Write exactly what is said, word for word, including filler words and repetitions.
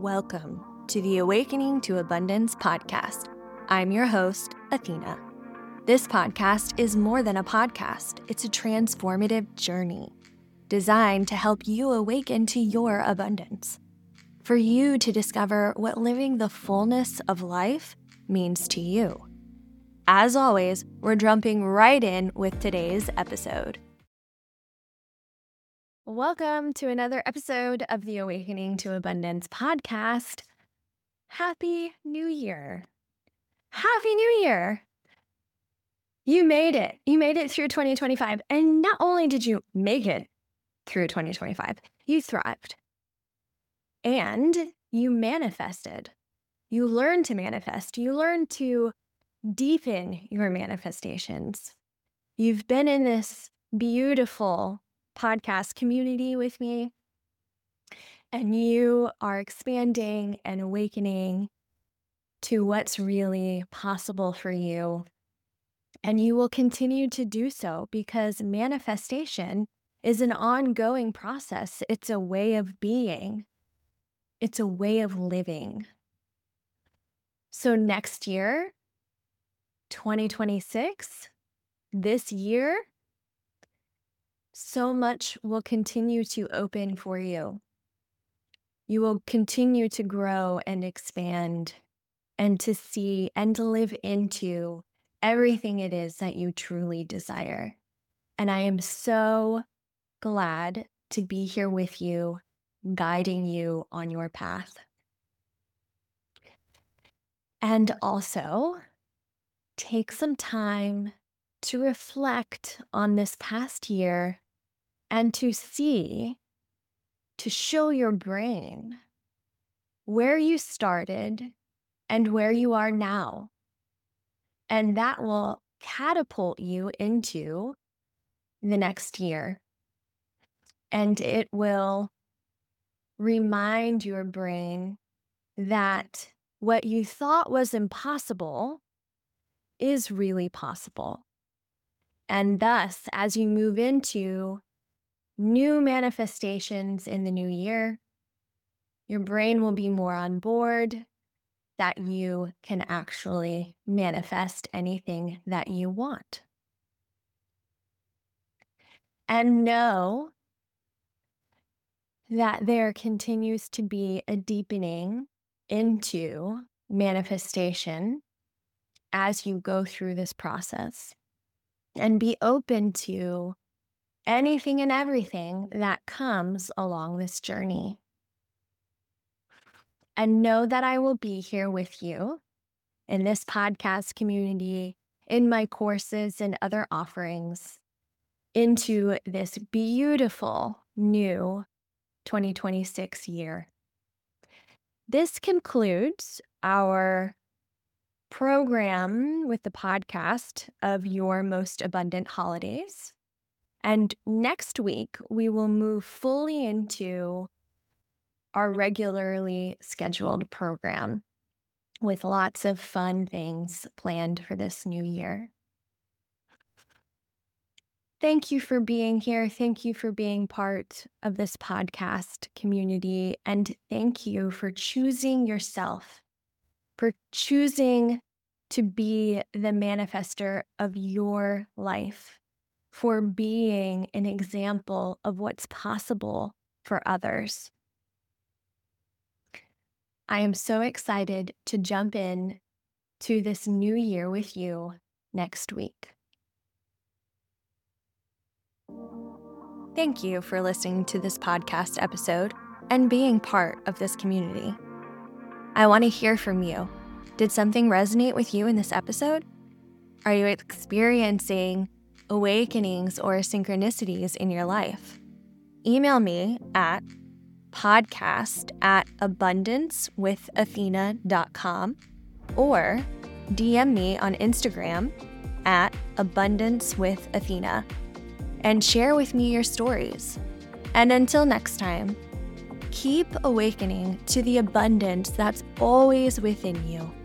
Welcome to the Awakening to Abundance podcast. I'm your host, Athena. This podcast is more than a podcast. It's a transformative journey designed to help you awaken to your abundance, for you to discover what living the fullness of life means to you. As always, we're jumping right in with today's episode. Welcome to another episode of the Awakening to Abundance podcast. Happy New Year. Happy New Year. You made it. You made it through twenty twenty-five. And not only did you make it through twenty twenty-five, you thrived. And you manifested. You learned to manifest. You learned to deepen your manifestations. You've been in this beautiful podcast community with me, and you are expanding and awakening to what's really possible for you. And you will continue to do so because manifestation is an ongoing process. It's a way of being. It's a way of living. So next year, twenty twenty-six, this year, so much will continue to open for you. You will continue to grow and expand and to see and to live into everything it is that you truly desire. And I am so glad to be here with you, guiding you on your path. And also, take some time to reflect on this past year and to see, to show your brain where you started and where you are now. And that will catapult you into the next year. And it will remind your brain that what you thought was impossible is really possible. And thus, as you move into new manifestations in the new year, your brain will be more on board that you can actually manifest anything that you want. And know that there continues to be a deepening into manifestation as you go through this process. And be open to anything and everything that comes along this journey. And know that I will be here with you in this podcast community, in my courses and other offerings, into this beautiful new twenty twenty-six year. This concludes our program with the podcast of Your Most Abundant Holidays. And next week, we will move fully into our regularly scheduled program with lots of fun things planned for this new year. Thank you for being here. Thank you for being part of this podcast community. And thank you for choosing yourself, for choosing to be the manifester of your life, for being an example of what's possible for others. I am so excited to jump in to this new year with you next week. Thank you for listening to this podcast episode and being part of this community. I want to hear from you. Did something resonate with you in this episode? Are you experiencing awakenings or synchronicities in your life? Email me at podcast at abundance with athena dot com or D M me on Instagram at abundance with athena and share with me your stories. And until next time, keep awakening to the abundance that's always within you.